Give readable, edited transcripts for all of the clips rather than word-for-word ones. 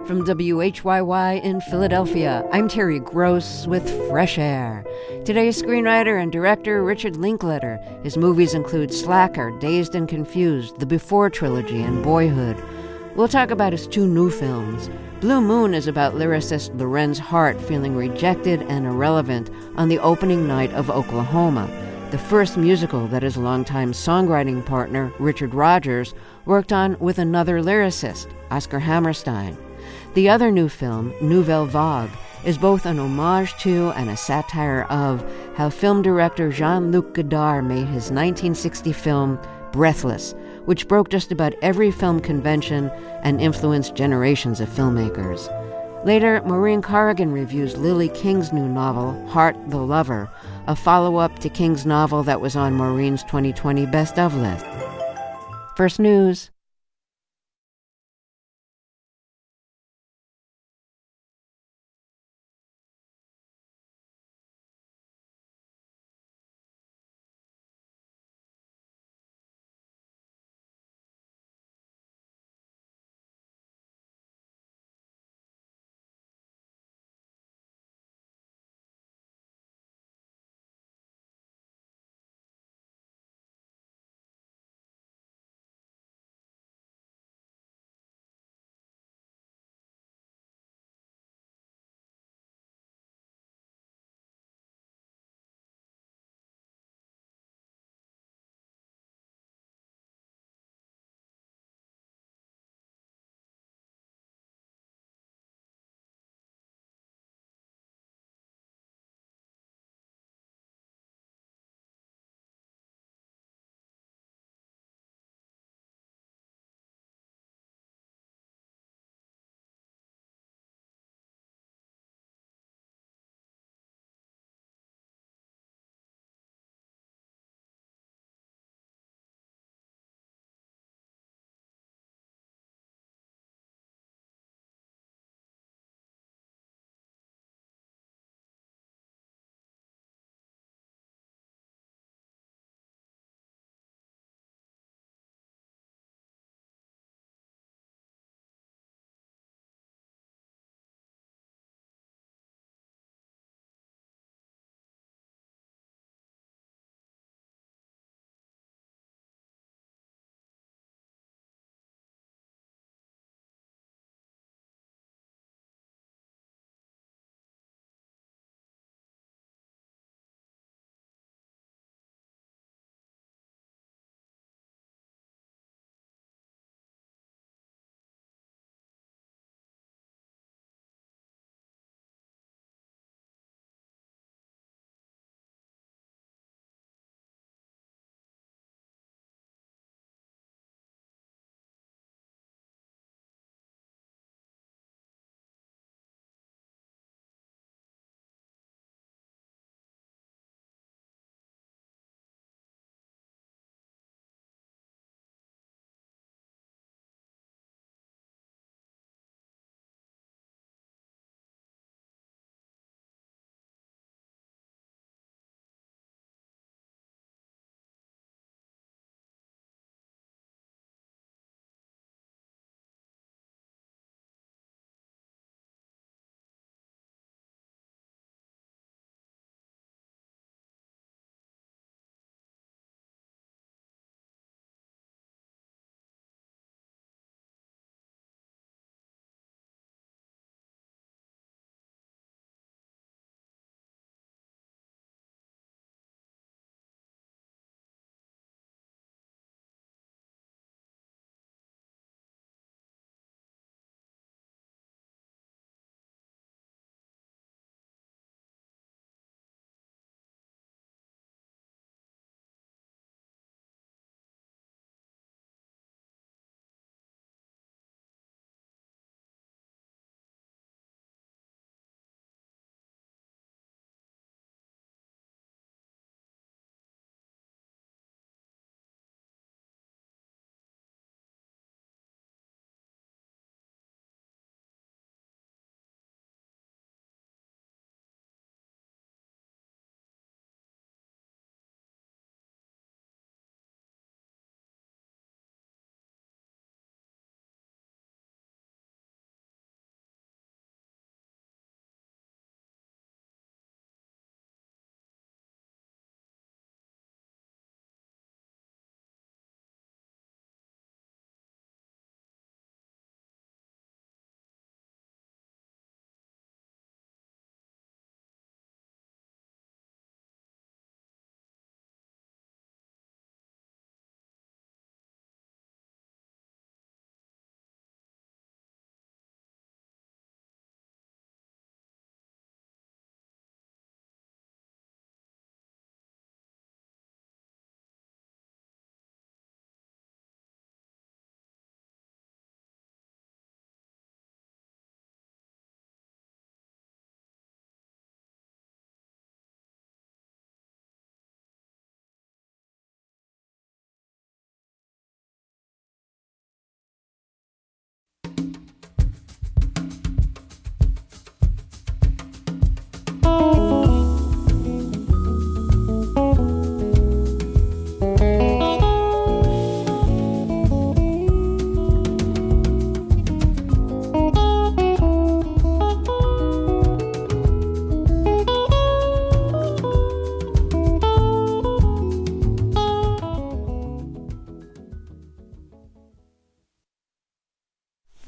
From WHYY in Philadelphia, I'm Terry Gross with Fresh Air. Today's screenwriter and director Richard Linklater. His movies include Slacker, Dazed and Confused, the Before trilogy, and Boyhood. We'll talk about his two new films. Blue Moon is about lyricist Lorenz Hart feeling rejected and irrelevant on the opening night of Oklahoma, the first musical that his longtime songwriting partner, Richard Rodgers, worked on with another lyricist, Oscar Hammerstein. The other new film, Nouvelle Vague, is both an homage to and a satire of how film director Jean-Luc Godard made his 1960 film Breathless, which broke just about every film convention and influenced generations of filmmakers. Later, Maureen Corrigan reviews Lily King's new novel, Heart the Lover, a follow-up to King's novel that was on Maureen's 2020 Best Of list. First News.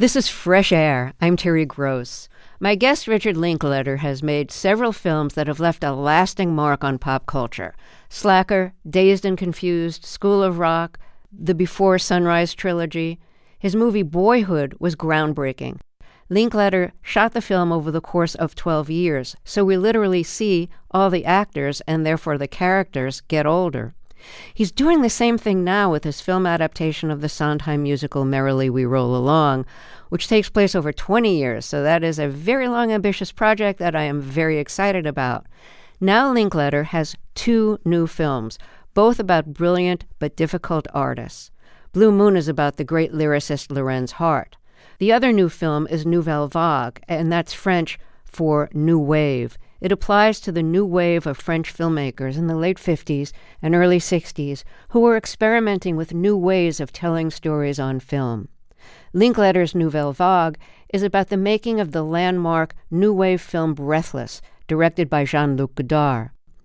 This is Fresh Air. I'm Terry Gross. My guest, Richard Linklater, has made several films that have left a lasting mark on pop culture. Slacker, Dazed and Confused, School of Rock, the Before Sunrise trilogy. His movie Boyhood was groundbreaking. Linklater shot the film over the course of 12 years, so we literally see all the actors, and therefore the characters, get older. He's doing the same thing now with his film adaptation of the Sondheim musical Merrily We Roll Along, which takes place over 20 years, so that is a very long, ambitious project that I am very excited about. Now Linklater has 2 new films, both about brilliant but difficult artists. Blue Moon is about the great lyricist Lorenz Hart. The other new film is Nouvelle Vague, and that's French for New Wave. It applies to the new wave of French filmmakers in the late 50s and early 60s who were experimenting with new ways of telling stories on film. Linklater's Nouvelle Vague is about the making of the landmark new wave film Breathless, directed by Jean-Luc Godard.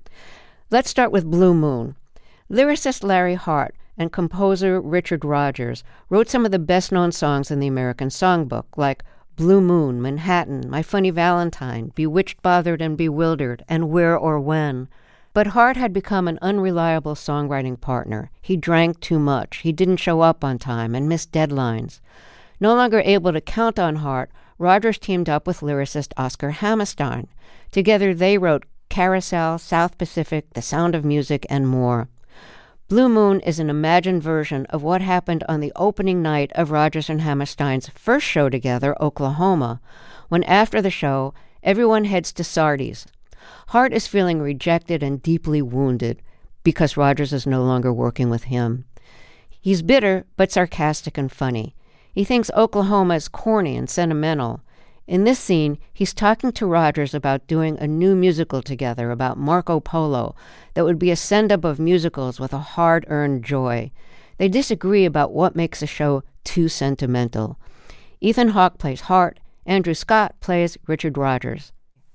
Let's start with Blue Moon. Lyricist Larry Hart and composer Richard Rodgers wrote some of the best-known songs in the American Songbook, like Blue Moon, Manhattan, My Funny Valentine, Bewitched, Bothered, and Bewildered, and Where or When. But Hart had become an unreliable songwriting partner. He drank too much, he didn't show up on time, and missed deadlines. No longer able to count on Hart, Rodgers teamed up with lyricist Oscar Hammerstein. Together they wrote Carousel, South Pacific, The Sound of Music, and more. Blue Moon is an imagined version of what happened on the opening night of Rodgers and Hammerstein's first show together, Oklahoma, when after the show, everyone heads to Sardi's. Hart is feeling rejected and deeply wounded because Rodgers is no longer working with him. He's bitter but sarcastic and funny. He thinks Oklahoma is corny and sentimental. In this scene, he's talking to Rodgers about doing a new musical together about Marco Polo that would be a send-up of musicals with a hard-earned joy. They disagree about what makes a show too sentimental. Ethan Hawke plays Hart. Andrew Scott plays Richard Rodgers.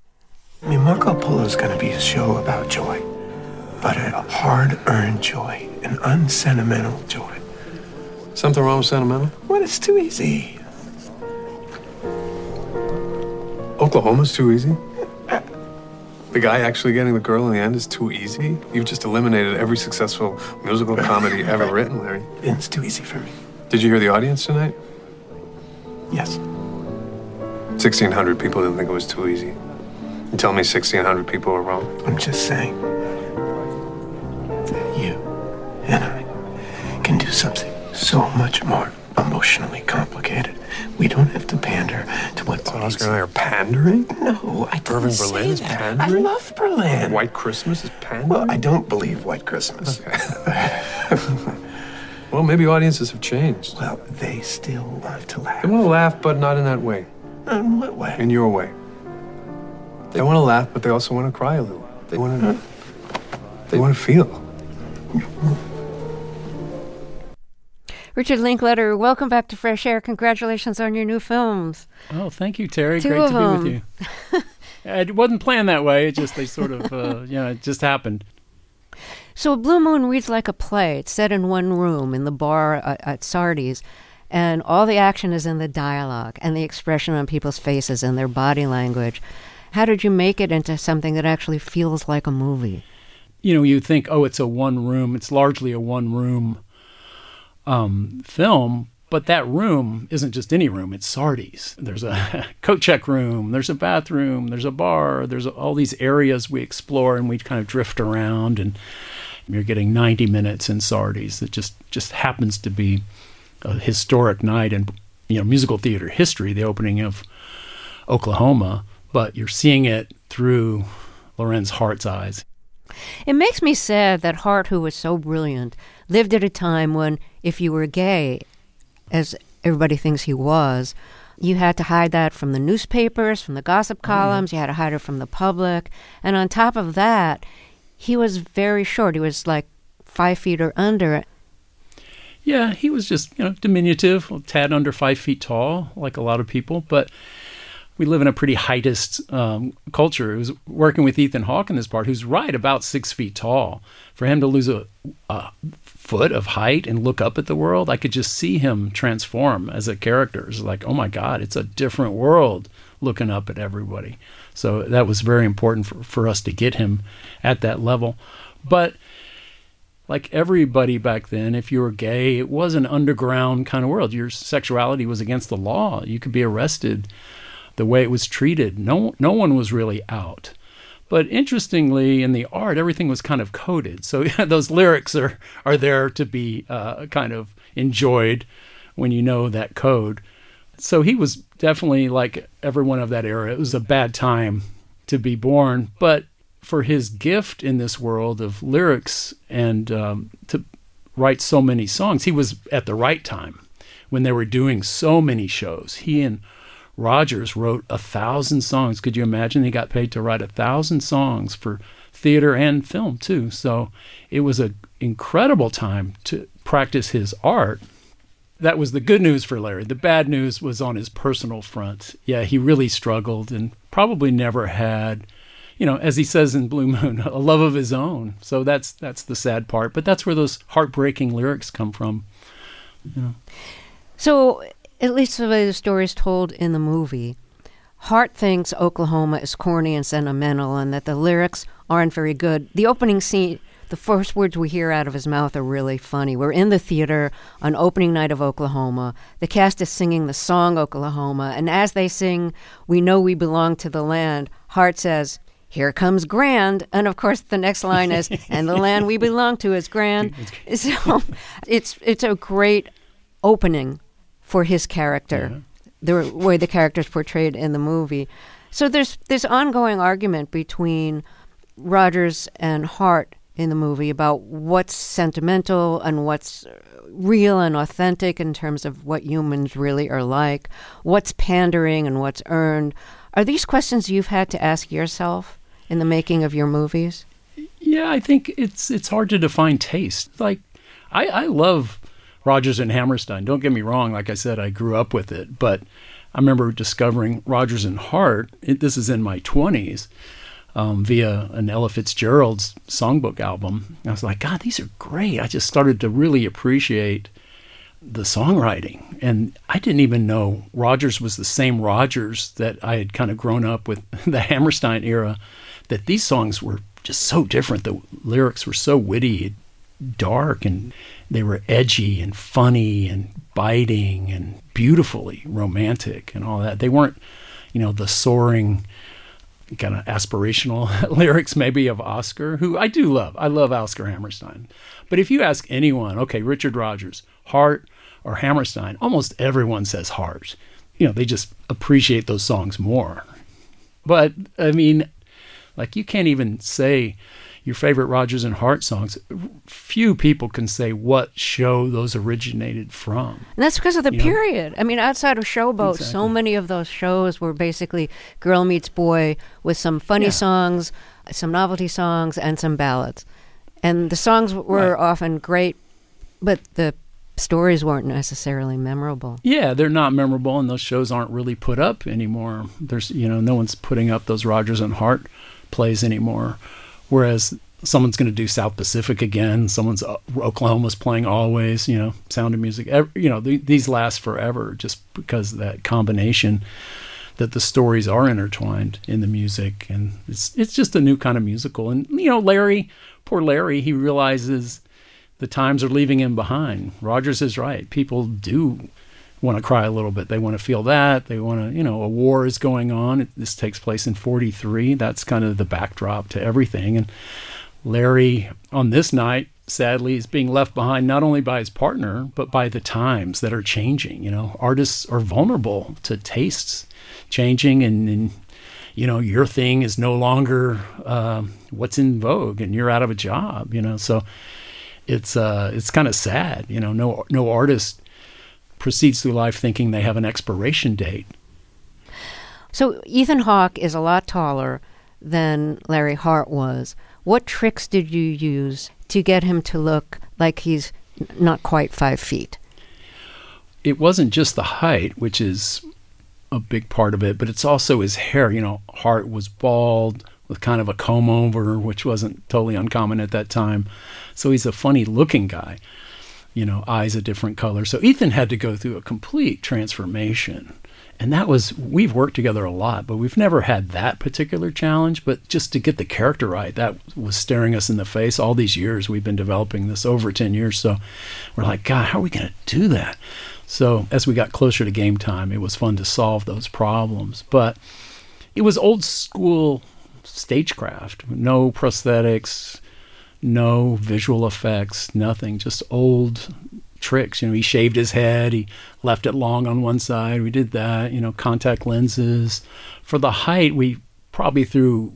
I mean, Marco Polo is going to be a show about joy, but a hard-earned joy, an unsentimental joy. Something wrong with sentimental? What? It's too easy. Oklahoma's too easy? The guy actually getting the girl in the end is too easy? You've just eliminated every successful musical comedy ever written, Larry. It's too easy for me. Did you hear the audience tonight? Yes. 1,600 people didn't think it was too easy. You tell me 1,600 people are wrong? I'm just saying that you and I can do something so much more emotionally complicated. We don't have to pander to what So Oscar and I are pandering? No, I didn't Irving say Berlin is that. pandering? I love Berlin. White Christmas is pandering? Well, I don't believe White Christmas. Okay. Well, maybe audiences have changed. Well, they still want to laugh. They want to laugh, but not in that way. In what way? In your way. They want to laugh, but they also want to cry a little. They want to feel. Richard Linklater, welcome back to Fresh Air. Congratulations on your new films. Oh, thank you, Terry. Two Great of to them. be with you. It wasn't planned that way. It just, they sort of, it just happened. So Blue Moon reads like a play. It's set in one room in the bar at Sardi's, and all the action is in the dialogue and the expression on people's faces and their body language. How did you make it into something that actually feels like a movie? You know, you think, oh, it's a one-room. It's largely a one-room film, but that room isn't just any room. It's Sardi's. There's a coat check room. There's a bathroom. There's a bar. There's all these areas we explore, and we kind of drift around, and you're getting 90 minutes in Sardi's. It just happens to be a historic night in musical theater history, the opening of Oklahoma, but you're seeing it through Lorenz Hart's eyes. It makes me sad that Hart, who was so brilliant, lived at a time when if you were gay, as everybody thinks he was, you had to hide that from the newspapers, from the gossip columns, you had to hide it from the public. And on top of that, he was very short. He was like 5 feet or under. Yeah, he was just, diminutive, a tad under 5 feet tall, like a lot of people. But we live in a pretty heightist culture. It was working with Ethan Hawke in this part, who's right about 6 feet tall. For him to lose a foot of height and look up at the world, I could just see him transform as a character. It's like, oh my God, it's a different world looking up at everybody. So that was very important for us to get him at that level. But like everybody back then, if you were gay, it was an underground kind of world. Your sexuality was against the law. You could be arrested. The way it was treated, no one was really out. But interestingly, in the art, everything was kind of coded. So those lyrics are there to be kind of enjoyed when you know that code. So he was definitely like everyone of that era. It was a bad time to be born, but for his gift in this world of lyrics and to write so many songs, he was at the right time when they were doing so many shows. He and Rodgers wrote 1,000 songs. Could you imagine? He got paid to write 1,000 songs for theater and film too. So it was an incredible time to practice his art. That was the good news for Larry. The bad news was on his personal front. Yeah, he really struggled and probably never had, as he says in Blue Moon, a love of his own. So that's the sad part. But that's where those heartbreaking lyrics come from. So, at least the way the story is told in the movie, Hart thinks Oklahoma is corny and sentimental and that the lyrics aren't very good. The opening scene, the first words we hear out of his mouth are really funny. We're in the theater on opening night of Oklahoma. The cast is singing the song Oklahoma, and as they sing, "We Know We Belong to the Land," Hart says, "Here comes grand," and of course the next line is, "And the land we belong to is grand." So it's a great opening for his character, the way the character's portrayed in the movie. So there's this ongoing argument between Rodgers and Hart in the movie about what's sentimental and what's real and authentic in terms of what humans really are like, what's pandering and what's earned. Are these questions you've had to ask yourself in the making of your movies? Yeah, I think it's hard to define taste. Like, I love Rodgers and Hammerstein. Don't get me wrong. Like I said, I grew up with it. But I remember discovering Rodgers and Hart, this is in my 20s, via an Ella Fitzgerald's songbook album. I was like, God, these are great. I just started to really appreciate the songwriting. And I didn't even know Rodgers was the same Rodgers that I had kind of grown up with the Hammerstein era, that these songs were just so different. The lyrics were so witty, dark, and they were edgy and funny and biting and beautifully romantic and all that. They weren't, the soaring kind of aspirational lyrics maybe of Oscar, who I do love. I love Oscar Hammerstein. But if you ask anyone, okay, Richard Rodgers, Hart, or Hammerstein, almost everyone says Hart. They just appreciate those songs more. But, I mean, like, you can't even say your favorite Rodgers and Hart songs. Few people can say what show those originated from. And that's because of the period. I mean, outside of Showboat, so many of those shows were basically girl meets boy with some funny songs, some novelty songs, and some ballads. And the songs were often great, but the stories weren't necessarily memorable. Yeah, they're not memorable, and those shows aren't really put up anymore. There's, no one's putting up those Rodgers and Hart plays anymore. Whereas someone's going to do South Pacific again, Oklahoma's playing Always, Sound of Music. These last forever just because of that combination that the stories are intertwined in the music, and it's just a new kind of musical. And poor Larry, he realizes the times are leaving him behind. Rodgers is right. People do want to cry a little bit. They want to feel that. They want to, a war is going on. This takes place in 1943. That's kind of the backdrop to everything. And Larry, on this night, sadly, is being left behind not only by his partner, but by the times that are changing. Artists are vulnerable to tastes changing, and your thing is no longer what's in vogue, and you're out of a job. So it's kind of sad. No artist proceeds through life thinking they have an expiration date. So Ethan Hawke is a lot taller than Larry Hart was. What tricks did you use to get him to look like he's not quite 5 feet? It wasn't just the height, which is a big part of it, but it's also his hair. Hart was bald with kind of a comb over, which wasn't totally uncommon at that time. So he's a funny looking guy, eyes a different color. So Ethan had to go through a complete transformation. And we've worked together a lot, but we've never had that particular challenge. But just to get the character right, that was staring us in the face all these years. We've been developing this over 10 years. So we're like, God, how are we going to do that? So as we got closer to game time, it was fun to solve those problems. But it was old school stagecraft, no prosthetics, no visual effects, nothing, just old tricks. He shaved his head, he left it long on one side. We did that, contact lenses. For the height, we probably threw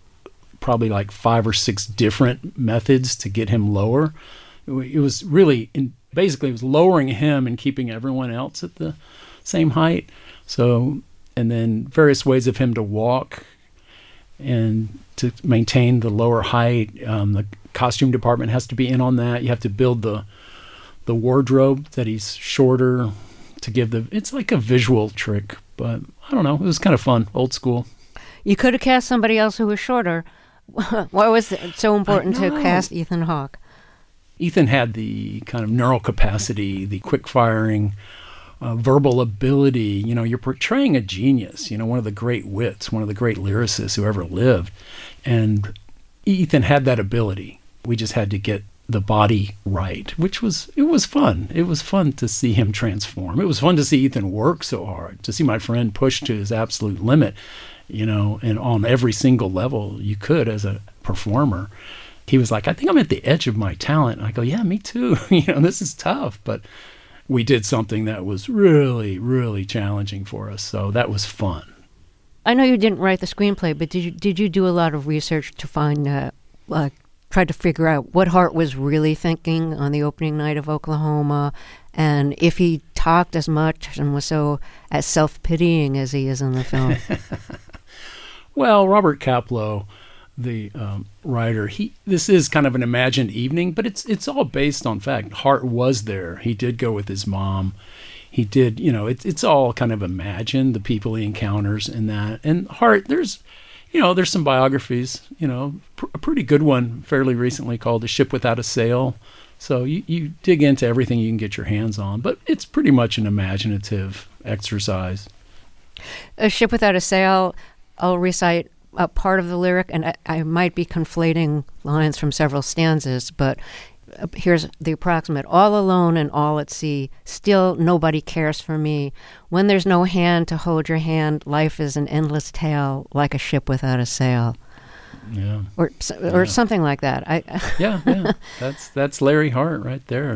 like 5 or 6 different methods to get him lower. It was really, basically, it was lowering him and keeping everyone else at the same height. So, and then various ways of him to walk and to maintain the lower height. The costume department has to be in on that. You have to build the wardrobe that he's shorter to give it's like a visual trick, but I don't know. It was kind of fun, old school. You could have cast somebody else who was shorter. Why was it so important to cast Ethan Hawke? Ethan had the kind of neural capacity, the quick-firing, verbal ability. You're portraying a genius, one of the great wits, one of the great lyricists who ever lived. And Ethan had that ability. We just had to get the body right, it was fun. It was fun to see him transform. It was fun to see Ethan work so hard, to see my friend push to his absolute limit, and on every single level you could as a performer. He was like, I think I'm at the edge of my talent. And I go, yeah, me too. This is tough, but we did something that was really, really challenging for us. So that was fun. I know you didn't write the screenplay, but did you do a lot of research to find tried to figure out what Hart was really thinking on the opening night of Oklahoma, and if he talked as much and was so as self-pitying as he is in the film? Well, Robert Kaplow, the writer, this is kind of an imagined evening, but it's all based on fact. Hart was there. He did go with his mom. He did, it's all kind of imagined, the people he encounters in that. And Hart, there's some biographies, a pretty good one fairly recently called A Ship Without a Sail. So you dig into everything you can get your hands on, but it's pretty much an imaginative exercise. A Ship Without a Sail, I'll recite a part of the lyric, and I might be conflating lines from several stanzas, but here's the approximate. All alone and all at sea, still nobody cares for me. When there's no hand to hold your hand, life is an endless tale, like a ship without a sail. Yeah. Or something like that. Yeah. That's Larry Hart right there.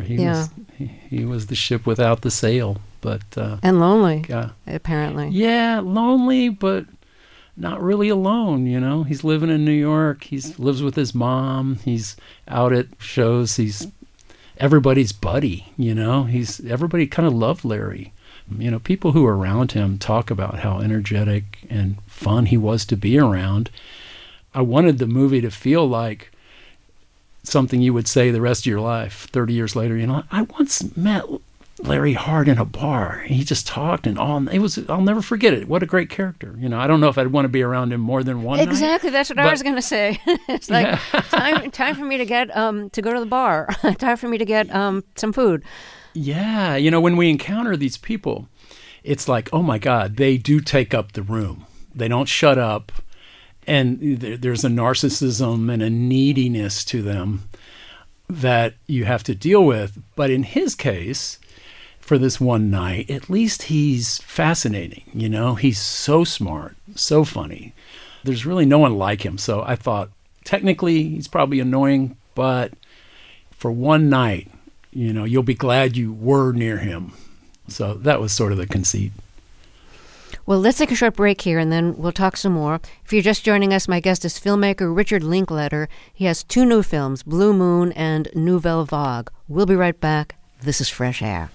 He was the ship without the sail, but and lonely, apparently. Yeah, lonely, but not really alone, He's living in New York. He lives with his mom. He's out at shows. He's everybody's buddy, Everybody kind of loved Larry. People who were around him talk about how energetic and fun he was to be around. I wanted the movie to feel like something you would say the rest of your life, 30 years later. I once met Larry Hart in a bar. He just talked and I'll never forget it. What a great character. I don't know if I'd want to be around him more than one Exactly. night, That's what I was going to say. It's like time for me to get to go to the bar. Time for me to get some food. Yeah. When we encounter these people, it's like, oh my God, they do take up the room. They don't shut up. And there's a narcissism and a neediness to them that you have to deal with. But in his case, for this one night, at least he's fascinating. He's so smart, so funny. There's really no one like him. So I thought, technically, he's probably annoying, but for one night, you'll be glad you were near him. So that was sort of the conceit. Well, let's take a short break here, and then we'll talk some more. If you're just joining us, my guest is filmmaker Richard Linklater. He has 2 new films, Blue Moon and Nouvelle Vague. We'll be right back. This is Fresh Air.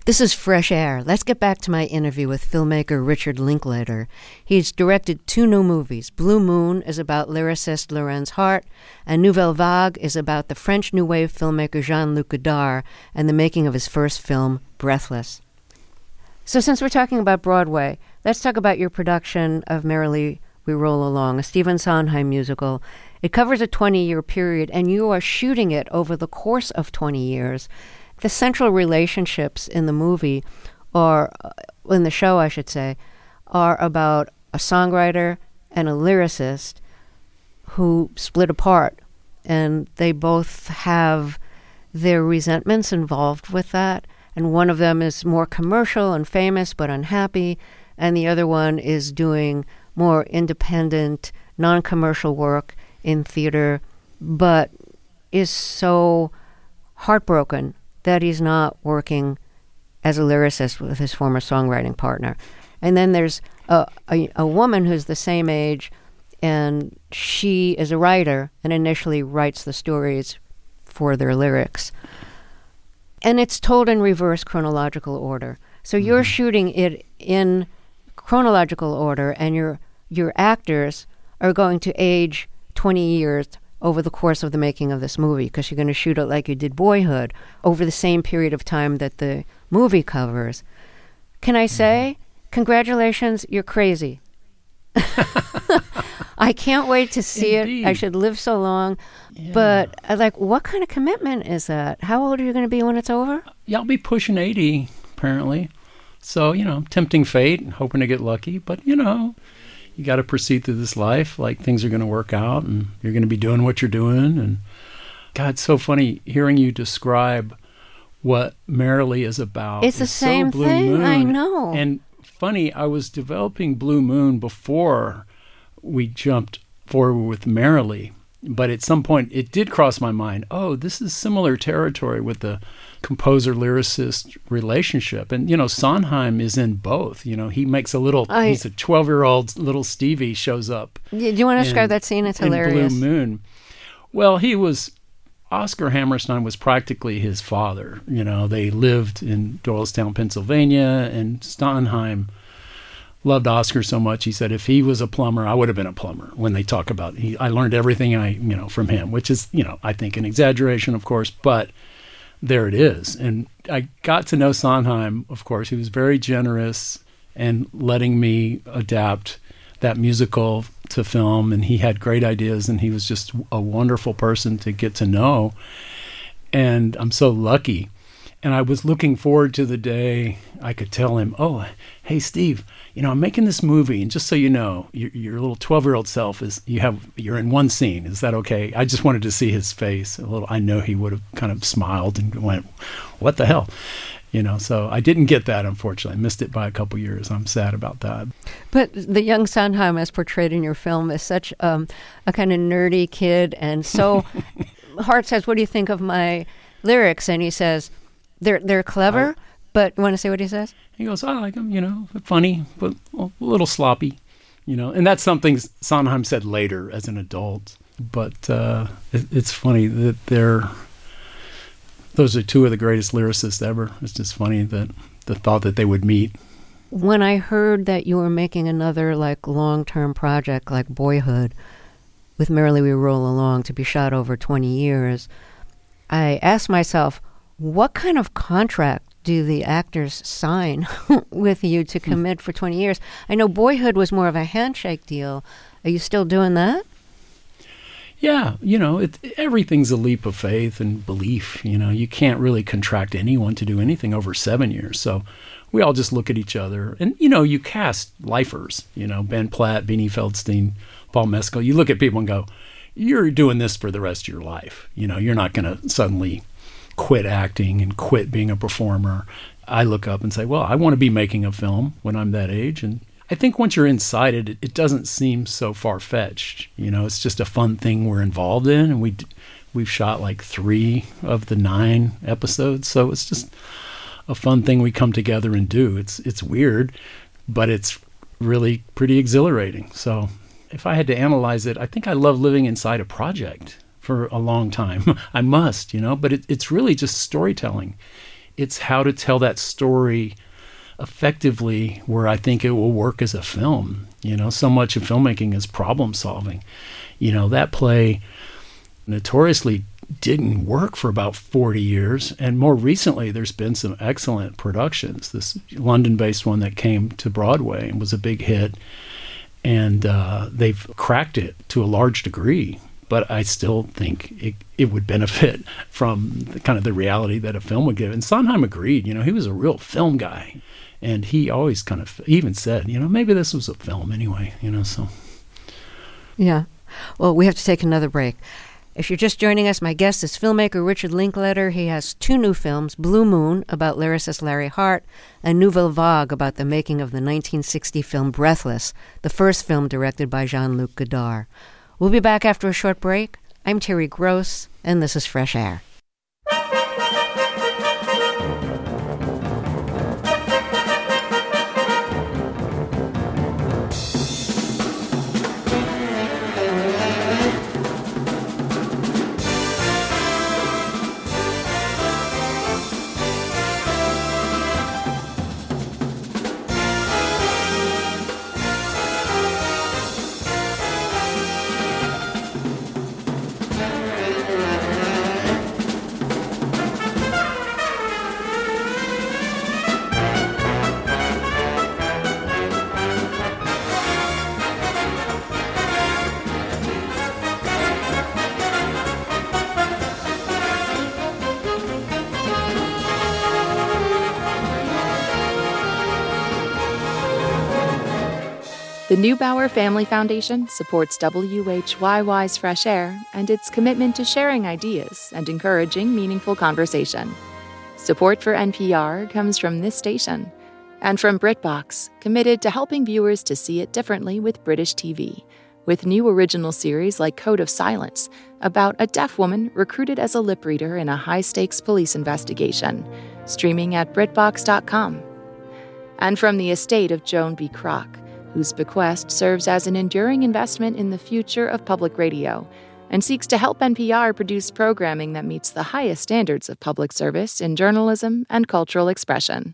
This is Fresh Air. Let's get back to my interview with filmmaker Richard Linklater. He's directed 2 new movies. Blue Moon is about lyricist Lorenz Hart, and Nouvelle Vague is about the French New Wave filmmaker Jean-Luc Godard and the making of his first film, Breathless. So since we're talking about Broadway, let's talk about your production of Merrily We Roll Along, a Stephen Sondheim musical. It covers a 20-year period, and you are shooting it over the course of 20 years. The central relationships in the movie, or in the show, I should say, are about a songwriter and a lyricist who split apart, and they both have their resentments involved with that. And one of them is more commercial and famous but unhappy, and the other one is doing more independent, non-commercial work in theater, but is so heartbroken that he's not working as a lyricist with his former songwriting partner. And then there's a woman who's the same age, and she is a writer and initially writes the stories for their lyrics. And it's told in reverse chronological order. So you're shooting it in chronological order, and your actors are going to age 20 years over the course of the making of this movie, because you're going to shoot it like you did Boyhood over the same period of time that the movie covers. Can I say, congratulations, you're crazy. I can't wait to see Indeed. it. I should live so long. Yeah. But what kind of commitment is that? How old are you going to be when it's over? Yeah, I'll be pushing 80, apparently. So, tempting fate, hoping to get lucky. But, you got to proceed through this life like things are going to work out, and you're going to be doing what you're doing. And God, it's so funny hearing you describe what Merrily is about. It's the same Blue thing. Moon. I know. And funny, I was developing Blue Moon before we jumped forward with Merrily. But at some point, it did cross my mind, this is similar territory with the composer-lyricist relationship. And, Sondheim is in both. He makes he's a 12-year-old little Stevie shows up. Do you want to describe that scene? It's hilarious. In Blue Moon. Well, Oscar Hammerstein was practically his father. They lived in Doylestown, Pennsylvania, and Sondheim loved Oscar so much. He said, if he was a plumber, I would have been a plumber. When they talk about I learned everything from him, which is, I think an exaggeration, of course, but there it is. And I got to know Sondheim, of course. He was very generous and letting me adapt that musical to film, and he had great ideas, and he was just a wonderful person to get to know. And I'm so lucky. And I was looking forward to the day I could tell him, hey, Steve, I'm making this movie, and just so you know, your little 12-year-old self you're in one scene. Is that okay? I just wanted to see his face a little. I know he would have kind of smiled and went, what the hell? So I didn't get that, unfortunately. I missed it by a couple years. I'm sad about that. But the young Sondheim, as portrayed in your film, is such a kind of nerdy kid. And so Hart says, what do you think of my lyrics? And he says, they're clever. But you want to say what he says? He goes, I like them, funny, but a little sloppy, And that's something Sondheim said later as an adult. But it's funny that those are 2 of the greatest lyricists ever. It's just funny that the thought that they would meet. When I heard that you were making another long-term project like Boyhood with Merrily We Roll Along to be shot over 20 years, I asked myself, what kind of contract do the actors sign with you to commit for 20 years? I know Boyhood was more of a handshake deal. Are you still doing that? Yeah, everything's a leap of faith and belief. You can't really contract anyone to do anything over 7 years. So we all just look at each other. And, you cast lifers, Ben Platt, Beanie Feldstein, Paul Mescal. You look at people and go, you're doing this for the rest of your life. You're not going to suddenly quit acting and quit being a performer. I look up and say, well, I want to be making a film when I'm that age. And I think once you're inside it doesn't seem so far-fetched. It's just a fun thing we're involved in, and we've shot 3 of the 9 episodes, so it's just a fun thing we come together and do. It's weird, but it's really pretty exhilarating. So if I had to analyze it, I think I love living inside a project for a long time. I must, but it's really just storytelling. It's how to tell that story effectively where I think it will work as a film. So much of filmmaking is problem solving. That play notoriously didn't work for about 40 years. And more recently, there's been some excellent productions. This London-based one that came to Broadway and was a big hit. And they've cracked it to a large degree. But I still think it would benefit from the reality that a film would give. And Sondheim agreed. He was a real film guy. And he always even said, maybe this was a film anyway, so. Yeah. Well, we have to take another break. If you're just joining us, my guest is filmmaker Richard Linklater. He has 2 new films, Blue Moon, about lyricist Larry Hart, and Nouvelle Vague, about the making of the 1960 film Breathless, the first film directed by Jean-Luc Godard. We'll be back after a short break. I'm Terry Gross, and this is Fresh Air. The Neubauer Family Foundation supports WHYY's Fresh Air and its commitment to sharing ideas and encouraging meaningful conversation. Support for NPR comes from this station and from BritBox, committed to helping viewers to see it differently with British TV, with new original series like Code of Silence, about a deaf woman recruited as a lip reader in a high-stakes police investigation, streaming at BritBox.com. And from the estate of Joan B. Kroc, whose bequest serves as an enduring investment in the future of public radio and seeks to help NPR produce programming that meets the highest standards of public service in journalism and cultural expression.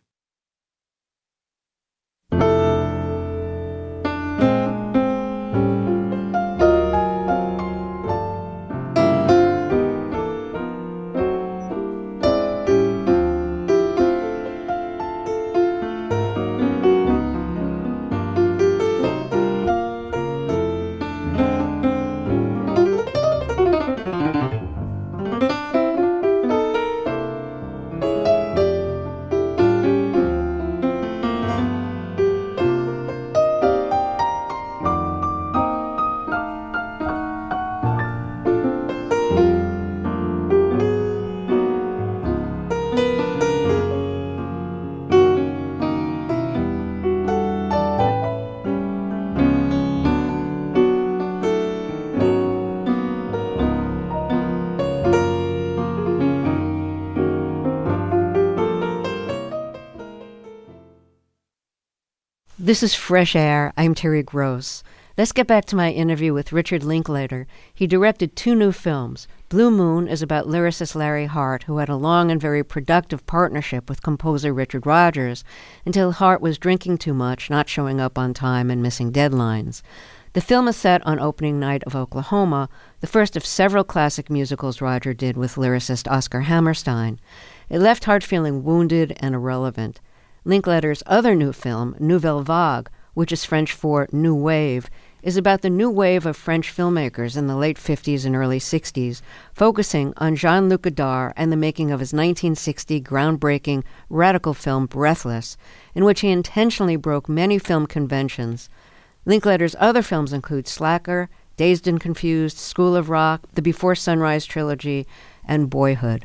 This is Fresh Air. I'm Terry Gross. Let's get back to my interview with Richard Linklater. He directed 2 new films. Blue Moon is about lyricist Larry Hart, who had a long and very productive partnership with composer Richard Rodgers, until Hart was drinking too much, not showing up on time, and missing deadlines. The film is set on opening night of Oklahoma, the first of several classic musicals Rodgers did with lyricist Oscar Hammerstein. It left Hart feeling wounded and irrelevant. Linklater's other new film, Nouvelle Vague, which is French for New Wave, is about the new wave of French filmmakers in the late 50s and early 60s, focusing on Jean-Luc Godard and the making of his 1960 groundbreaking radical film Breathless, in which he intentionally broke many film conventions. Linklater's other films include Slacker, Dazed and Confused, School of Rock, the Before Sunrise trilogy, and Boyhood.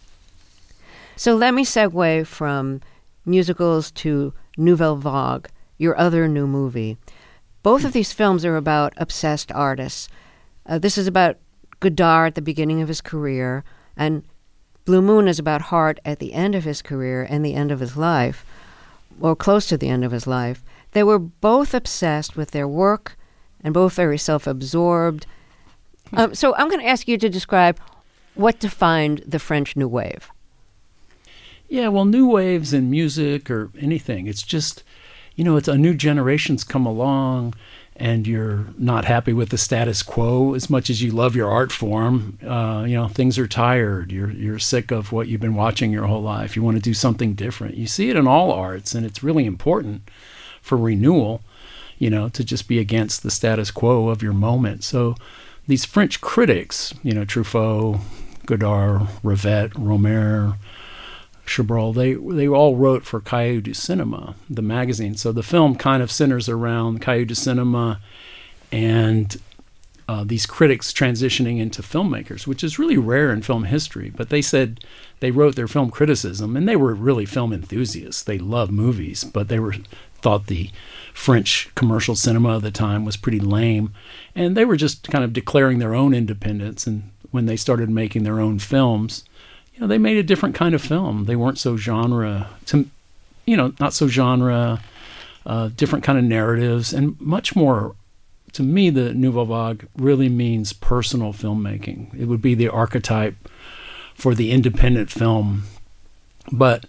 So let me segue from musicals to Nouvelle Vague, your other new movie. Both of these films are about obsessed artists. This is about Godard at the beginning of his career, and Blue Moon is about Hart at the end of his career and the end of his life, or close to the end of his life. They were both obsessed with their work and both very self-absorbed. So I'm going to ask you to describe what defined the French New Wave. Yeah, well, new waves in music or anything. It's just, it's a new generation's come along, and you're not happy with the status quo as much as you love your art form. Things are tired. You're sick of what you've been watching your whole life. You want to do something different. You see it in all arts, and it's really important for renewal, to just be against the status quo of your moment. So these French critics, Truffaut, Godard, Rivette, Romer, Chabrol, they all wrote for Cahiers du Cinéma, the magazine. So the film kind of centers around Cahiers du Cinéma and these critics transitioning into filmmakers, which is really rare in film history. But they said they wrote their film criticism, and they were really film enthusiasts. They loved movies, but they thought the French commercial cinema of the time was pretty lame, and they were just kind of declaring their own independence. And when they started making their own films, they made a different kind of film. They weren't so genre, not so genre, different kind of narratives, and much more. To me, the Nouvelle Vague really means personal filmmaking. It would be the archetype for the independent film. But,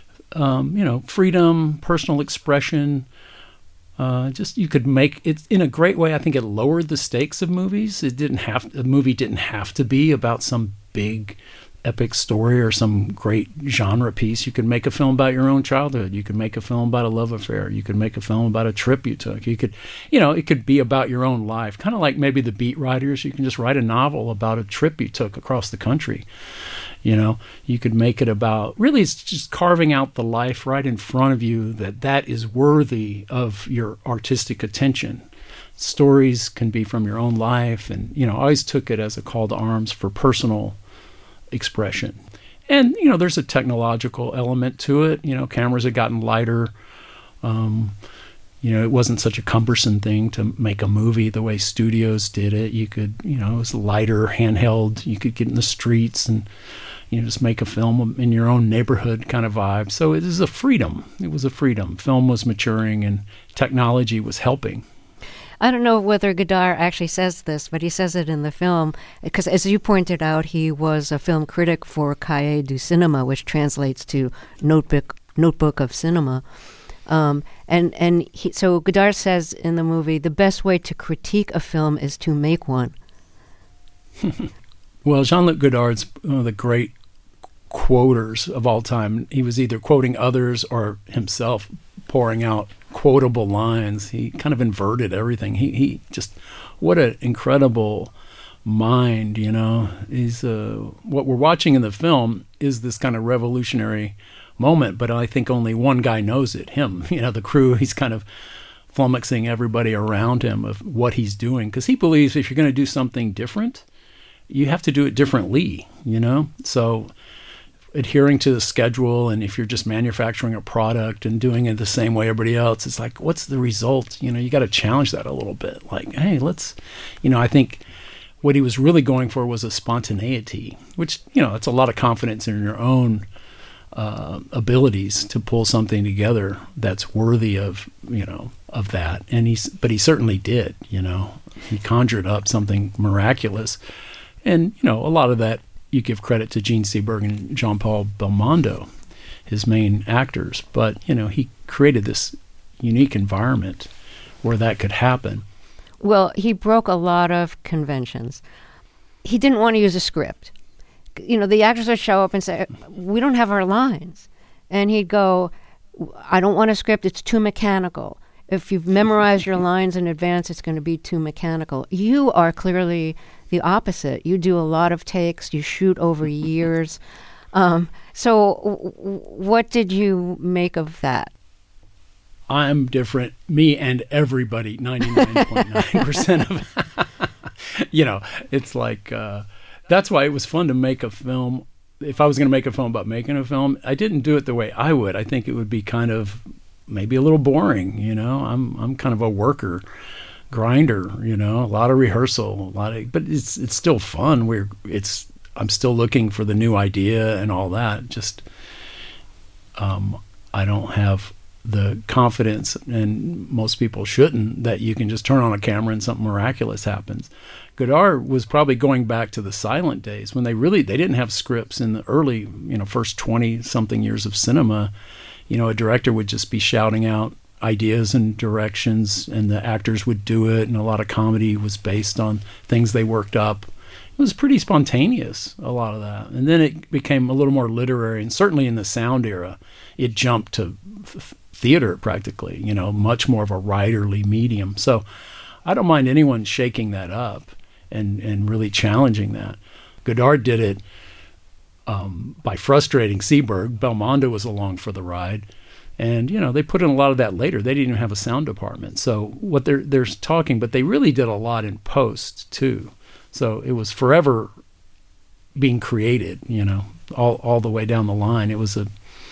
freedom, personal expression, you could make it in a great way. I think it lowered the stakes of movies. The movie didn't have to be about some big epic story or some great genre piece. You could make a film about your own childhood. You could make a film about a love affair. You could make a film about a trip you took. You could, it could be about your own life. Kind of like maybe the beat writers. You can just write a novel about a trip you took across the country. You could make it about, really it's just carving out the life right in front of you that is worthy of your artistic attention. Stories can be from your own life, and, I always took it as a call to arms for personal expression. And, there's a technological element to it. Cameras had gotten lighter. It wasn't such a cumbersome thing to make a movie the way studios did it. You could, it was lighter, handheld. You could get in the streets and, just make a film in your own neighborhood kind of vibe. So it was a freedom. Film was maturing and technology was helping. I don't know whether Godard actually says this, but he says it in the film, because as you pointed out, he was a film critic for Cahiers du Cinéma, which translates to Notebook of Cinema. So Godard says in the movie, the best way to critique a film is to make one. Well, Jean-Luc Godard's one of the great quoters of all time. He was either quoting others or himself pouring out quotable lines. He kind of inverted everything. He just, what an incredible mind, He's what we're watching in the film is this kind of revolutionary moment, but I think only one guy knows it, him. The crew, he's kind of flummoxing everybody around him of what he's doing, because he believes if you're going to do something different, you have to do it differently, So adhering to the schedule, and if you're just manufacturing a product and doing it the same way everybody else, it's like, what's the result? You got to challenge that a little bit. Like, hey, let's, I think what he was really going for was a spontaneity, which, it's a lot of confidence in your own abilities to pull something together that's worthy of, of that. And but he certainly did, he conjured up something miraculous. And, a lot of that, you give credit to Gene Seberg and Jean-Paul Belmondo, his main actors. But, he created this unique environment where that could happen. Well, he broke a lot of conventions. He didn't want to use a script. The actors would show up and say, we don't have our lines. And he'd go, I don't want a script. It's too mechanical. If you've memorized your lines in advance, it's going to be too mechanical. You are clearly the opposite. You do a lot of takes. You shoot over years. So what did you make of that? I'm different. Me and everybody, 99.9% of it's like, that's why it was fun to make a film. If I was going to make a film about making a film, I didn't do it the way I would. I think it would be kind of maybe a little boring, I'm kind of a worker, grinder, a lot of rehearsal, but it's still fun. I'm still looking for the new idea and all that. Just I don't have the confidence, and most people shouldn't, that you can just turn on a camera and something miraculous happens. Godard was probably going back to the silent days when they didn't have scripts in the early, first 20-something years of cinema. A director would just be shouting out ideas and directions, and the actors would do it, and a lot of comedy was based on things they worked up. It was pretty spontaneous, a lot of that. And then it became a little more literary, and certainly in the sound era, it jumped to theater practically, much more of a writerly medium. So I don't mind anyone shaking that up and really challenging that. Godard did it by frustrating Seberg. Belmondo was along for the ride. And, they put in a lot of that later. They didn't even have a sound department. So what they're talking, but they really did a lot in post too. So it was forever being created, all the way down the line. It was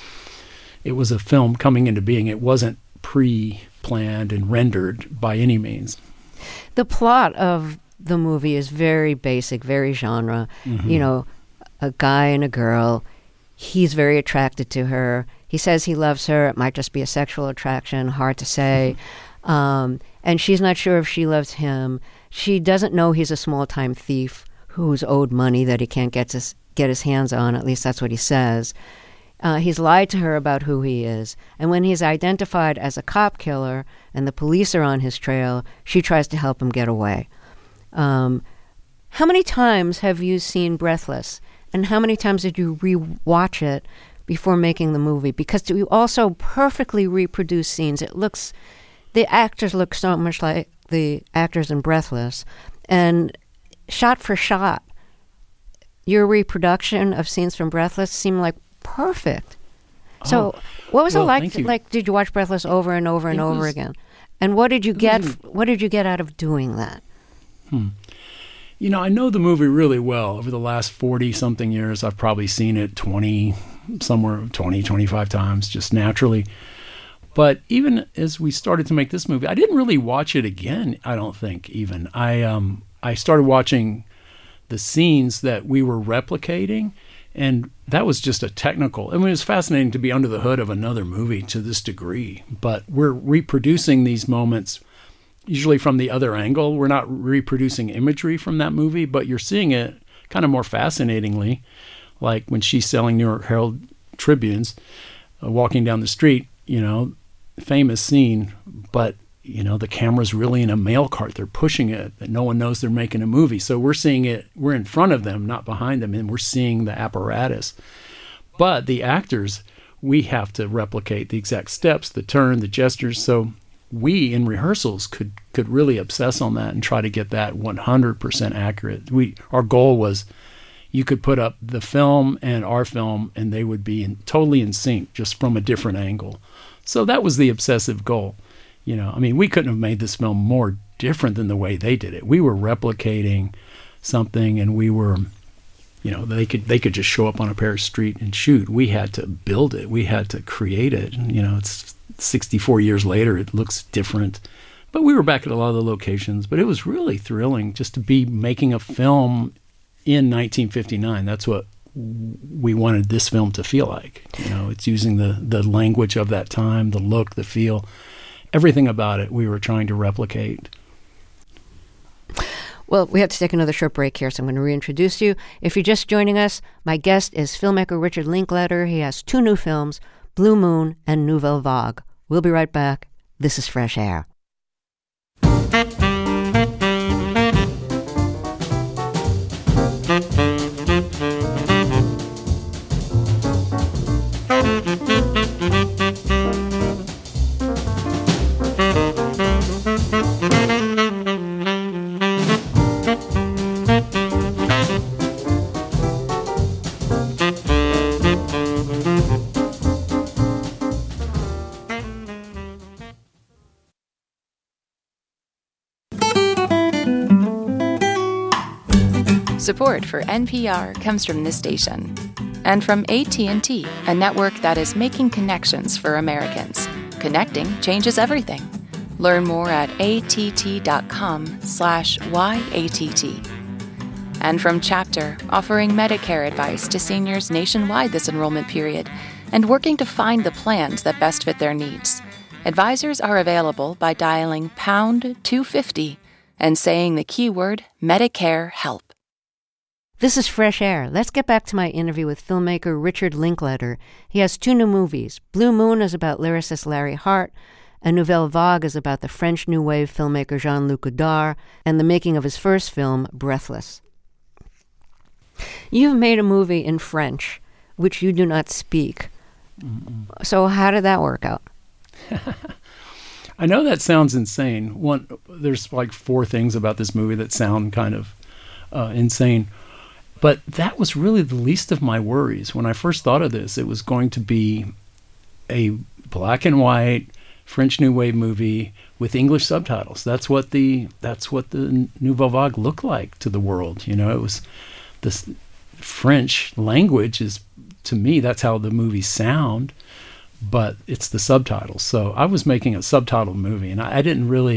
a film coming into being. It wasn't pre-planned and rendered by any means. The plot of the movie is very basic, very genre. Mm-hmm. A guy and a girl. He's very attracted to her. He says he loves her. It might just be a sexual attraction, hard to say. Mm-hmm. And she's not sure if she loves him. She doesn't know he's a small-time thief who's owed money that he can't get his hands on. At least that's what he says. He's lied to her about who he is. And when he's identified as a cop killer and the police are on his trail, she tries to help him get away. How many times have you seen Breathless? And how many times did you re-watch it before making the movie? Because you also perfectly reproduce scenes. The actors look so much like the actors in Breathless. And shot for shot, your reproduction of scenes from Breathless seemed like perfect. So what was it like? Like, did you watch Breathless over and over and over again? And what did you get? What did you get out of doing that? I know the movie really well. Over the last 40-something years, I've probably seen it 25 times, just naturally. But even as we started to make this movie, I didn't really watch it again, I don't think, even. I started watching the scenes that we were replicating, and that was just a technical. I mean, it was fascinating to be under the hood of another movie to this degree, but we're reproducing these moments usually from the other angle. We're not reproducing imagery from that movie, but you're seeing it kind of more fascinatingly, like when she's selling New York Herald Tribunes, walking down the street, famous scene, but the camera's really in a mail cart. They're pushing it, that no one knows they're making a movie. So we're seeing it, we're in front of them, not behind them, and we're seeing the apparatus. But the actors, we have to replicate the exact steps, the turn, the gestures. So we in rehearsals could really obsess on that and try to get that 100% accurate. Our goal was you could put up the film and our film and they would be totally in sync, just from a different angle. So that was the obsessive goal. We couldn't have made this film more different than the way they did it. We were replicating something, and we were, they could just show up on a Paris street and shoot. We had to build it. We had to create it. It's 64 years later. It looks different. But we were back at a lot of the locations. But it was really thrilling just to be making a film in 1959. That's what we wanted this film to feel like. It's using the language of that time, the look, the feel. Everything about it we were trying to replicate. Well, we have to take another short break here, so I'm going to reintroduce you. If you're just joining us, my guest is filmmaker Richard Linklater. He has 2 new films, Blue Moon and Nouvelle Vague. We'll be right back. This is Fresh Air. Support for NPR comes from this station and from AT&T, a network that is making connections for Americans. Connecting changes everything. Learn more at att.com/YATT. And from Chapter, offering Medicare advice to seniors nationwide this enrollment period. and working to find the plans that best fit their needs. Advisors are available by dialing pound 250 and saying the keyword Medicare Help. This is Fresh Air. Let's get back to my interview with filmmaker Richard Linklater. He has 2 new movies. Blue Moon is about lyricist Larry Hart, and Nouvelle Vague is about the French New Wave filmmaker Jean-Luc Godard and the making of his first film, Breathless. You've made a movie in French, which you do not speak. So how did that work out? I know that sounds insane. There's like 4 things about this movie that sound kind of insane. But that was really the least of my worries. When I first thought of this, it was going to be a black and white French New Wave movie with English subtitles. That's what the Nouvelle Vague looked like to the world. You know, it was this French language is, to me, that's how the movies sound, but it's the subtitles. So I was making a subtitled movie, and I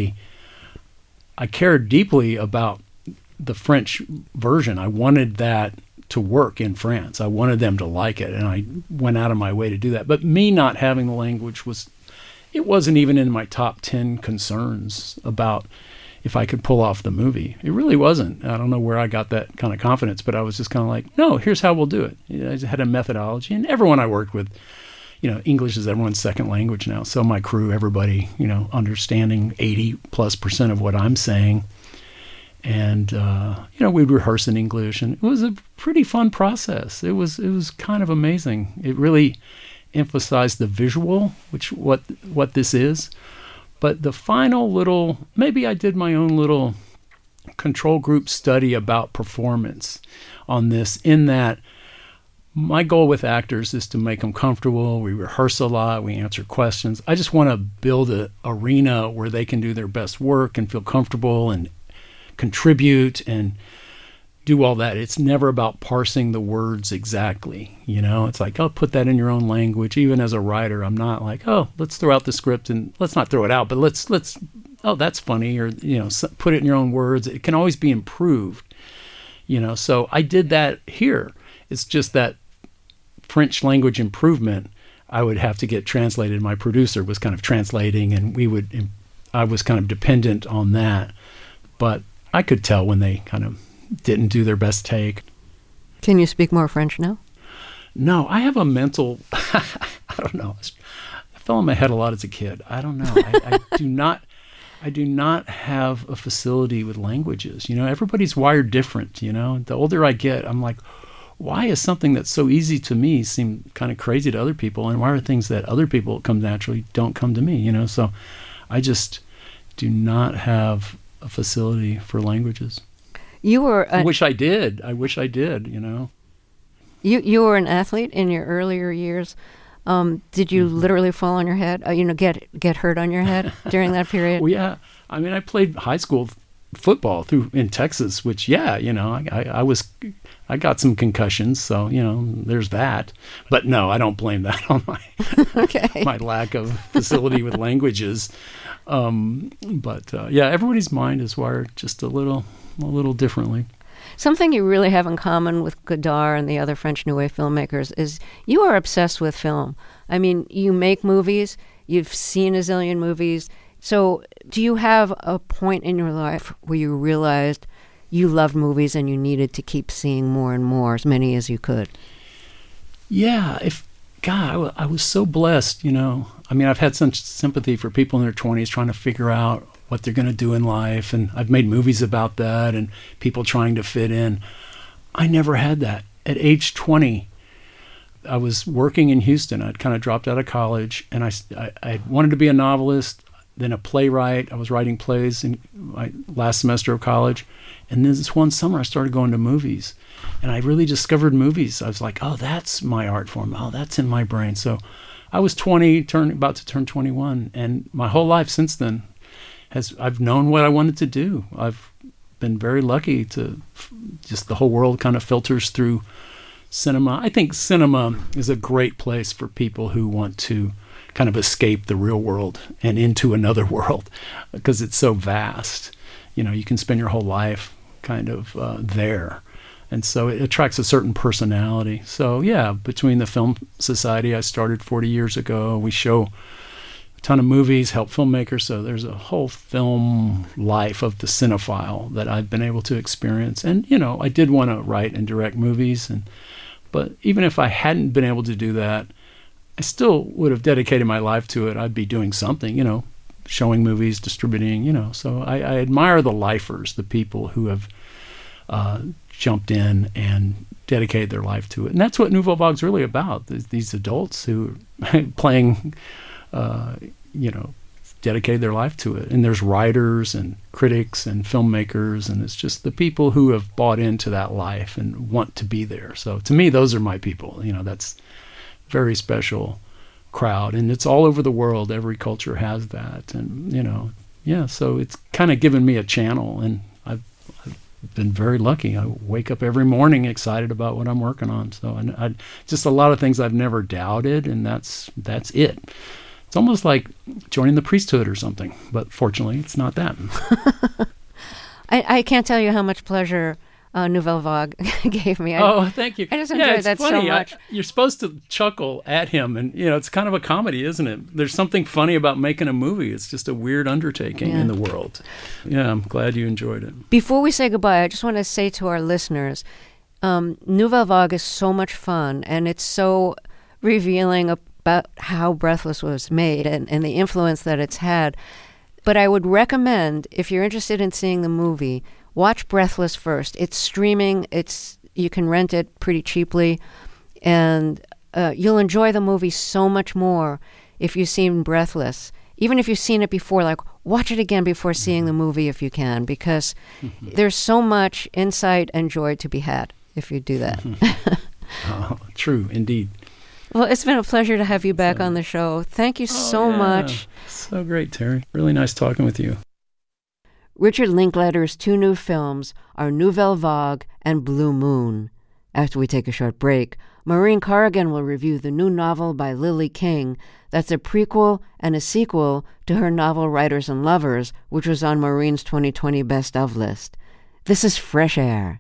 cared deeply about the French version. I wanted that to work in France. I wanted them to like it, and I went out of my way to do that. But me not having the language wasn't even in my top 10 concerns about if I could pull off the movie. It really wasn't. I don't know where I got that kind of confidence, but I was just kind of like, no, here's how we'll do it. I had a methodology, and everyone I worked with, English is everyone's second language now. So my crew, everybody, understanding 80+% of what I'm saying. And, we'd rehearse in English, and it was a pretty fun process. It was kind of amazing. It really emphasized the visual, what this is. But the final maybe I did my own little control group study about performance on this, in that my goal with actors is to make them comfortable. We rehearse a lot. We answer questions. I just want to build an arena where they can do their best work and feel comfortable and contribute and do all that. It's never about parsing the words exactly. It's like, oh, put that in your own language. Even as a writer, I'm not like, oh, let's throw out the script and let's not throw it out, but let's oh, that's funny, or put it in your own words. It can always be improved. So I did that here. It's just that French language improvement I would have to get translated. My producer was kind of translating, and I was kind of dependent on that. But I could tell when they kind of didn't do their best take. Can you speak more French now? No, I have a mental, I don't know. I fell on my head a lot as a kid. I don't know. I do not have a facility with languages. Everybody's wired different, The older I get, I'm like, why is something that's so easy to me seem kind of crazy to other people? And why are things that other people come naturally don't come to me, So I just do not have a facility for languages. I wish I did. You were an athlete in your earlier years. Did you literally fall on your head? Get hurt on your head during that period? Well, yeah. I mean, I played high school football in Texas, which, I got some concussions, so there's that. But no, I don't blame that on my lack of facility with languages. But everybody's mind is wired just a little differently. Something you really have in common with Godard and the other French New Wave filmmakers is you are obsessed with film. I mean, you make movies, you've seen a zillion movies. So do you have a point in your life where you realized you loved movies and you needed to keep seeing more and more, as many as you could? Yeah, I was so blessed, I mean, I've had such sympathy for people in their 20s trying to figure out what they're going to do in life, and I've made movies about that and people trying to fit in. I never had that. At age 20, I was working in Houston. I'd kind of dropped out of college, and I wanted to be a novelist, then a playwright. I was writing plays in my last semester of college, and then this one summer I started going to movies, and I really discovered movies. I was like, oh, that's my art form. Oh, that's in my brain. So I was 20, about to turn 21, and my whole life since then I've known what I wanted to do. I've been very lucky to just the whole world kind of filters through cinema. I think cinema is a great place for people who want to kind of escape the real world and into another world, because it's so vast. You can spend your whole life kind of there. And so it attracts a certain personality. So yeah, between the Film Society I started 40 years ago, we show a ton of movies, help filmmakers. So there's a whole film life of the cinephile that I've been able to experience. And, I did want to write and direct movies. But even if I hadn't been able to do that, I still would have dedicated my life to it. I'd be doing something, showing movies, distributing, So I admire the lifers, the people who have jumped in and dedicated their life to it. And that's what Nouvelle Vague's really about, these adults who are playing, dedicated their life to it. And there's writers and critics and filmmakers, and it's just the people who have bought into that life and want to be there. So to me, those are my people. That's very special crowd, and it's all over the world. Every culture has that, and so it's kind of given me a channel, and I've been very lucky. I wake up every morning excited about what I'm working on. So I just a lot of things I've never doubted, and that's it. It's almost like joining the priesthood or something, but fortunately it's not that. I can't tell you how much pleasure Nouvelle Vague gave me. Thank you. I just enjoyed that funny. so much. You're supposed to chuckle at him, and it's kind of a comedy, isn't it? There's something funny about making a movie. It's just a weird undertaking in the world. Yeah, I'm glad you enjoyed it. Before we say goodbye, I just want to say to our listeners, Nouvelle Vague is so much fun, and it's so revealing about how Breathless was made and the influence that it's had. But I would recommend, if you're interested in seeing the movie, watch Breathless first. It's streaming. You can rent it pretty cheaply, and you'll enjoy the movie so much more if you've seen Breathless. Even if you've seen it before, watch it again before seeing the movie if you can, because there's so much insight and joy to be had if you do that. True, indeed. Well, it's been a pleasure to have you back on the show. Thank you so much. So great, Terry. Really nice talking with you. Richard Linklater's 2 new films are Nouvelle Vague and Blue Moon. After we take a short break, Maureen Corrigan will review the new novel by Lily King that's a prequel and a sequel to her novel Writers and Lovers, which was on Maureen's 2020 Best Of list. This is Fresh Air.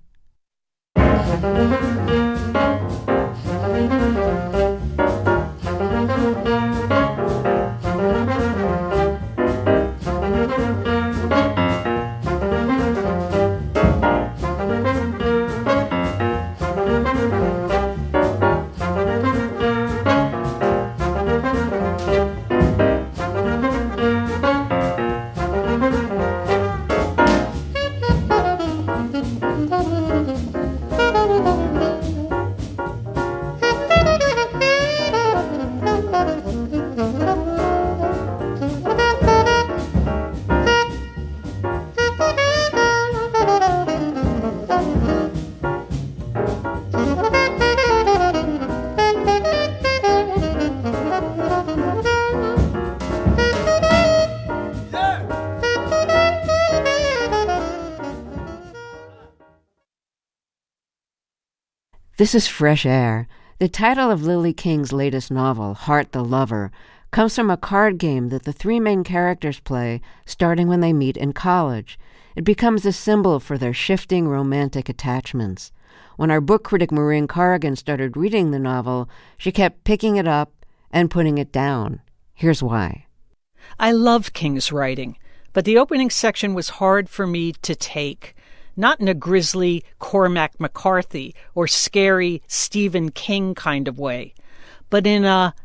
This is Fresh Air. The title of Lily King's latest novel, Heart the Lover, comes from a card game that the 3 main characters play starting when they meet in college. It becomes a symbol for their shifting romantic attachments. When our book critic Maureen Corrigan started reading the novel, she kept picking it up and putting it down. Here's why. I love King's writing, but the opening section was hard for me to take. Not in a grisly Cormac McCarthy or scary Stephen King kind of way, but in a,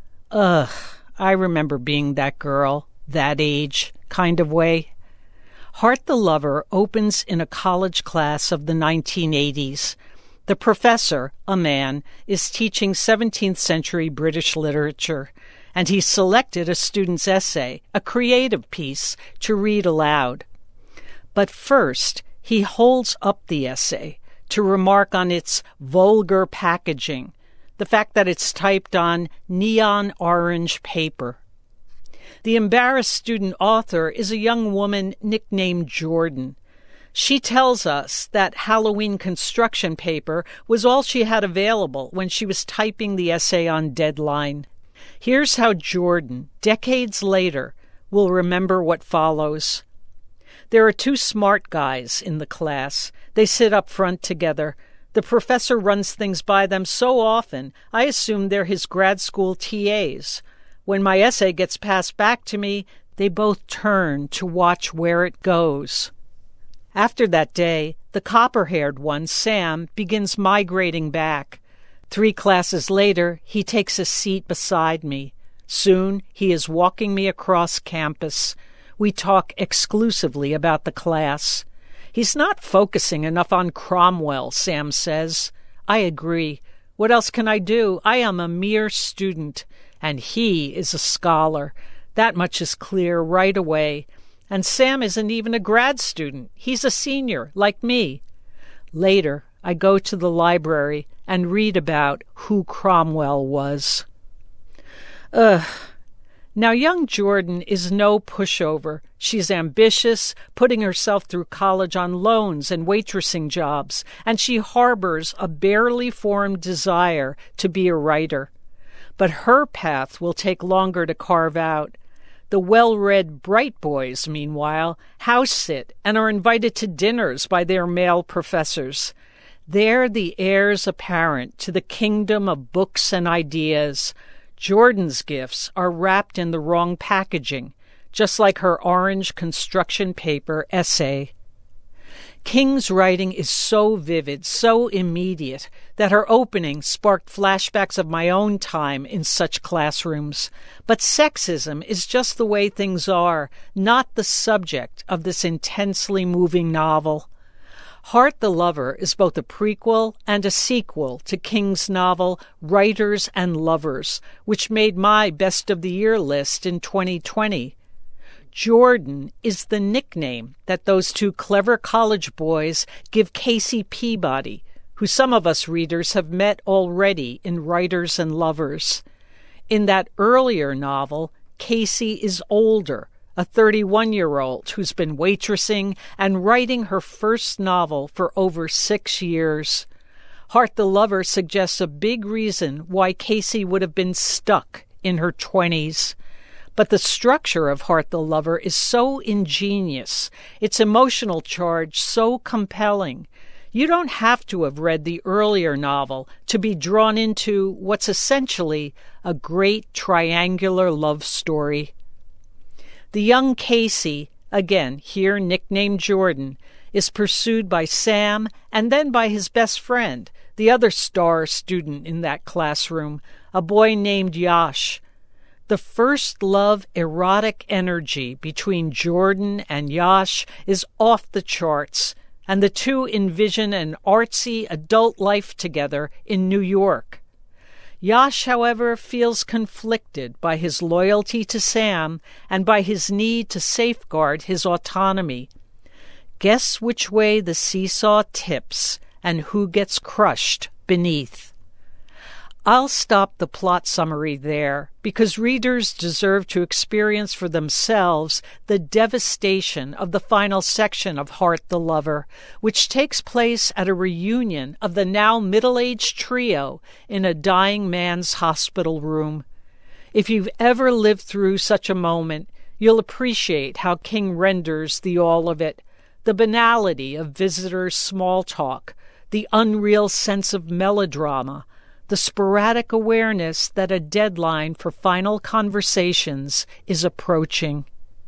I remember being that girl, that age kind of way. Heart the Lover opens in a college class of the 1980s. The professor, a man, is teaching 17th century British literature, and he selected a student's essay, a creative piece, to read aloud. But first, he holds up the essay to remark on its vulgar packaging, the fact that it's typed on neon orange paper. The embarrassed student author is a young woman nicknamed Jordan. She tells us that Halloween construction paper was all she had available when she was typing the essay on deadline. Here's how Jordan, decades later, will remember what follows. There are 2 smart guys in the class. They sit up front together. The professor runs things by them so often, I assume they're his grad school TAs. When my essay gets passed back to me, they both turn to watch where it goes. After that day, the copper-haired one, Sam, begins migrating back. 3 classes later, he takes a seat beside me. Soon, he is walking me across campus. We talk exclusively about the class. He's not focusing enough on Cromwell, Sam says. I agree. What else can I do? I am a mere student, and he is a scholar. That much is clear right away. And Sam isn't even a grad student. He's a senior, like me. Later, I go to the library and read about who Cromwell was. Now, young Jordan is no pushover. She's ambitious, putting herself through college on loans and waitressing jobs, and she harbors a barely formed desire to be a writer. But her path will take longer to carve out. The well-read bright boys, meanwhile, house-sit and are invited to dinners by their male professors. They're the heirs apparent to the kingdom of books and ideas. Jordan's gifts are wrapped in the wrong packaging, just like her orange construction paper essay. King's writing is so vivid, so immediate, that her opening sparked flashbacks of my own time in such classrooms. But sexism is just the way things are, not the subject of this intensely moving novel. Heart the Lover is both a prequel and a sequel to King's novel Writers and Lovers, which made my Best of the Year list in 2020. Jordan is the nickname that those 2 clever college boys give Casey Peabody, who some of us readers have met already in Writers and Lovers. In that earlier novel, Casey is older, a 31-year-old who's been waitressing and writing her first novel for over 6 years. Heart the Lover suggests a big reason why Casey would have been stuck in her 20s. But the structure of Heart the Lover is so ingenious, its emotional charge so compelling. You don't have to have read the earlier novel to be drawn into what's essentially a great triangular love story. The young Casey, again here nicknamed Jordan, is pursued by Sam and then by his best friend, the other star student in that classroom, a boy named Yash. The first love erotic energy between Jordan and Yash is off the charts, and the 2 envision an artsy adult life together in New York. Yash, however, feels conflicted by his loyalty to Sam and by his need to safeguard his autonomy. Guess which way the seesaw tips and who gets crushed beneath. I'll stop the plot summary there because readers deserve to experience for themselves the devastation of the final section of Heart the Lover, which takes place at a reunion of the now middle-aged trio in a dying man's hospital room. If you've ever lived through such a moment, you'll appreciate how King renders the all of it, the banality of visitors' small talk, the unreal sense of melodrama, the sporadic awareness that a deadline for final conversations is approaching.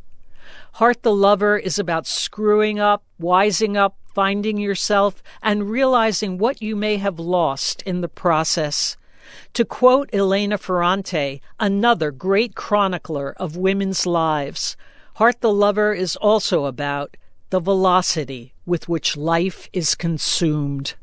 Heart the Lover is about screwing up, wising up, finding yourself, and realizing what you may have lost in the process. To quote Elena Ferrante, another great chronicler of women's lives, Heart the Lover is also about the velocity with which life is consumed.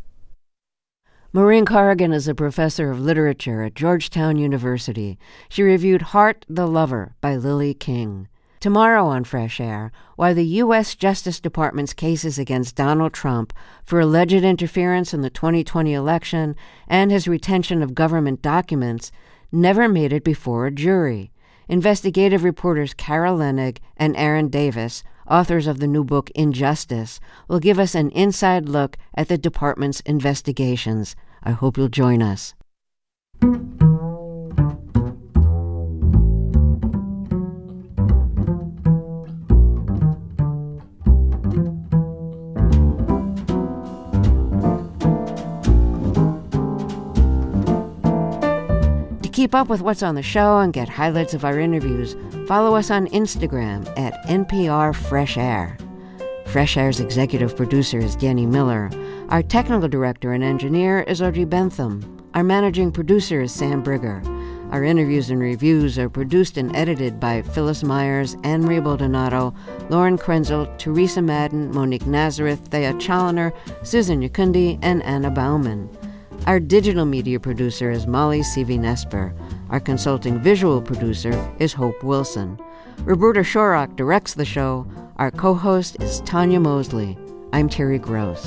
Maureen Corrigan is a professor of literature at Georgetown University. She reviewed Heart the Lover by Lily King. Tomorrow on Fresh Air, why the U.S. Justice Department's cases against Donald Trump for alleged interference in the 2020 election and his retention of government documents never made it before a jury. Investigative reporters Kara Lenig and Aaron Davis, authors of the new book Injustice, will give us an inside look at the department's investigations. I hope you'll join us. To keep up with what's on the show and get highlights of our interviews, follow us on Instagram at NPR Fresh Air. Fresh Air's executive producer is Danny Miller. Our technical director and engineer is Audrey Bentham. Our managing producer is Sam Brigger. Our interviews and reviews are produced and edited by Phyllis Myers, Anne-Marie Baldonado, Lauren Krenzel, Teresa Madden, Monique Nazareth, Thea Challoner, Susan Yakundi, and Anna Bauman. Our digital media producer is Molly Seavey-Nesper. Our consulting visual producer is Hope Wilson. Roberta Shorrock directs the show. Our co-host is Tanya Mosley. I'm Terry Gross.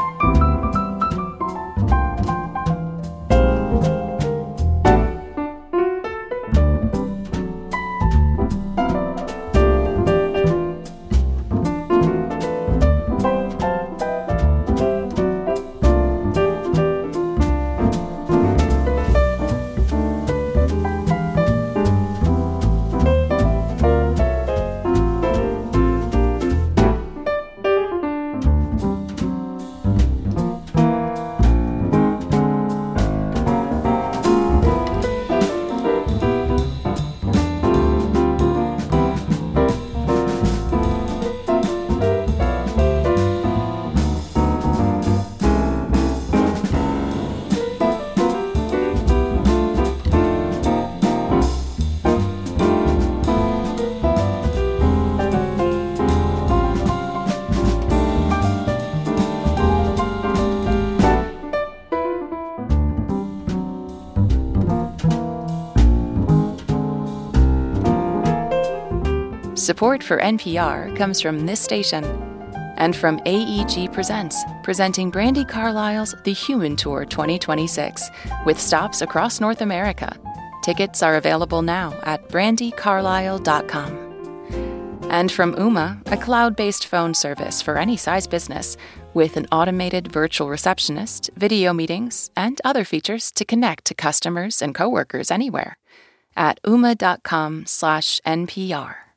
Support for NPR comes from this station and from AEG Presents, presenting Brandi Carlile's The Human Tour 2026 with stops across North America. Tickets are available now at brandicarlisle.com. And from Ooma, a cloud-based phone service for any size business with an automated virtual receptionist, video meetings, and other features to connect to customers and coworkers anywhere at ooma.com/NPR.